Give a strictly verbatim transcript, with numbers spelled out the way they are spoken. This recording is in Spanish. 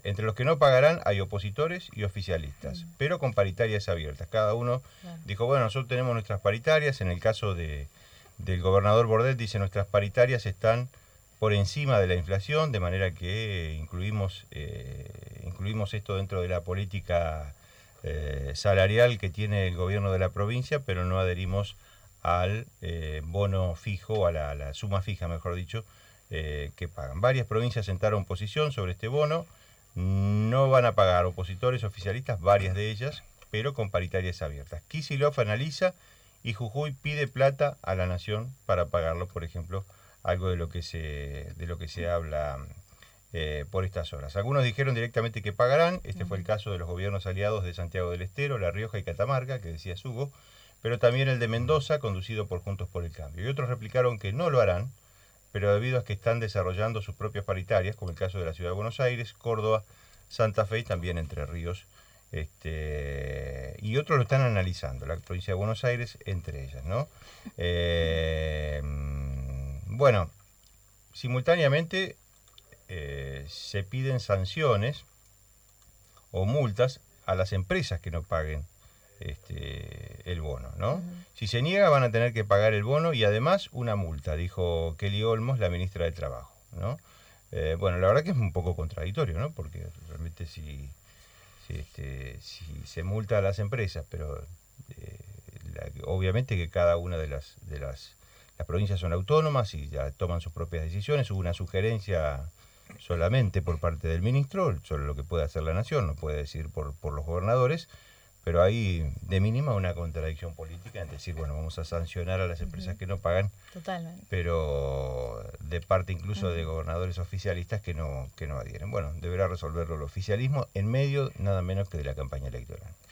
entre los que no pagarán hay opositores y oficialistas, mm. pero con paritarias abiertas. Cada uno claro. dijo, bueno, nosotros tenemos nuestras paritarias. En el caso de, del gobernador Bordet, dice, nuestras paritarias están por encima de la inflación, de manera que incluimos, eh, incluimos esto dentro de la política eh, salarial que tiene el gobierno de la provincia, pero no adherimos al eh, bono fijo, a la, a la suma fija, mejor dicho, eh, que pagan. Varias provincias sentaron posición sobre este bono, no van a pagar opositores oficialistas, varias de ellas, pero con paritarias abiertas. Kicillof analiza y Jujuy pide plata a la nación para pagarlo, por ejemplo, algo de lo que se, de lo que se habla eh, por estas horas. Algunos dijeron directamente que pagarán, este uh-huh. fue el caso de los gobiernos aliados de Santiago del Estero, La Rioja y Catamarca, que decía Hugo, pero también el de Mendoza, conducido por Juntos por el Cambio. Y otros replicaron que no lo harán, pero debido a que están desarrollando sus propias paritarias, como el caso de la Ciudad de Buenos Aires, Córdoba, Santa Fe y también Entre Ríos, este, y otros lo están analizando, la provincia de Buenos Aires entre ellas, ¿no? Eh, Bueno, simultáneamente eh, se piden sanciones o multas a las empresas que no paguen este, el bono, ¿no? Uh-huh. Si se niega van a tener que pagar el bono y además una multa, dijo Kelly Olmos, la ministra del Trabajo, ¿no? Eh, bueno, la verdad que es un poco contradictorio, ¿no? Porque realmente si, si, este, si se multa a las empresas, pero eh, la, obviamente que cada una de las... De las Las provincias son autónomas y ya toman sus propias decisiones. Hubo una sugerencia solamente por parte del ministro sobre lo que puede hacer la nación, no puede decir por, por los gobernadores, pero hay de mínima una contradicción política en decir, bueno, vamos a sancionar a las empresas uh-huh. que no pagan, totalmente, pero de parte incluso uh-huh. de gobernadores oficialistas que no, que no adhieren. Bueno, deberá resolverlo el oficialismo en medio nada menos que de la campaña electoral.